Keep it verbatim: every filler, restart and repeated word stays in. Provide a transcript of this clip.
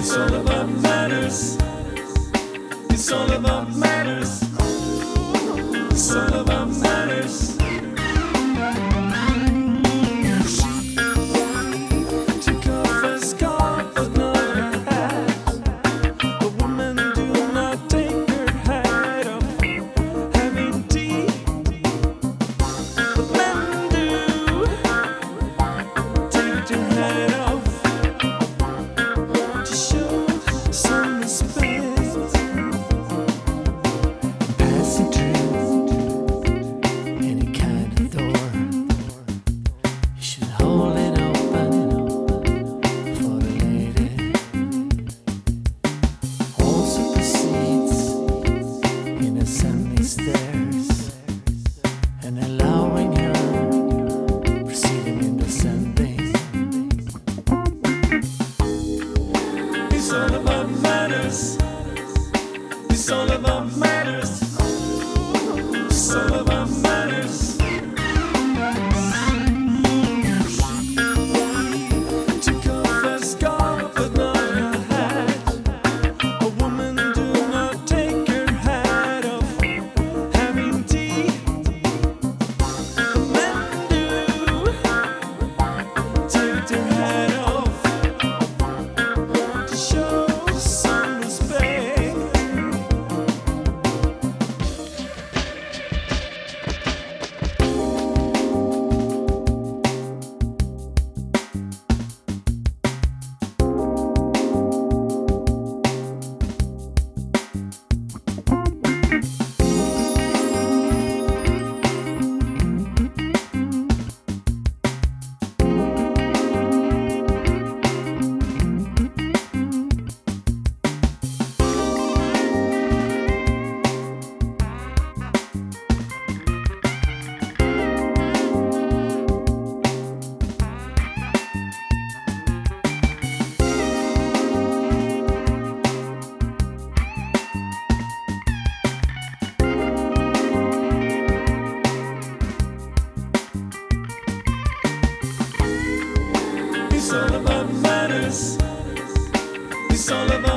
It's all about matters. It's all about matters. It's all about matters. Stairs and allowing her proceeding in descending. It's all about matters. It's all about matters. It's all about matters. Took off her scarf but not her hat. A woman do not take her hat off. It's all about matters. It's all about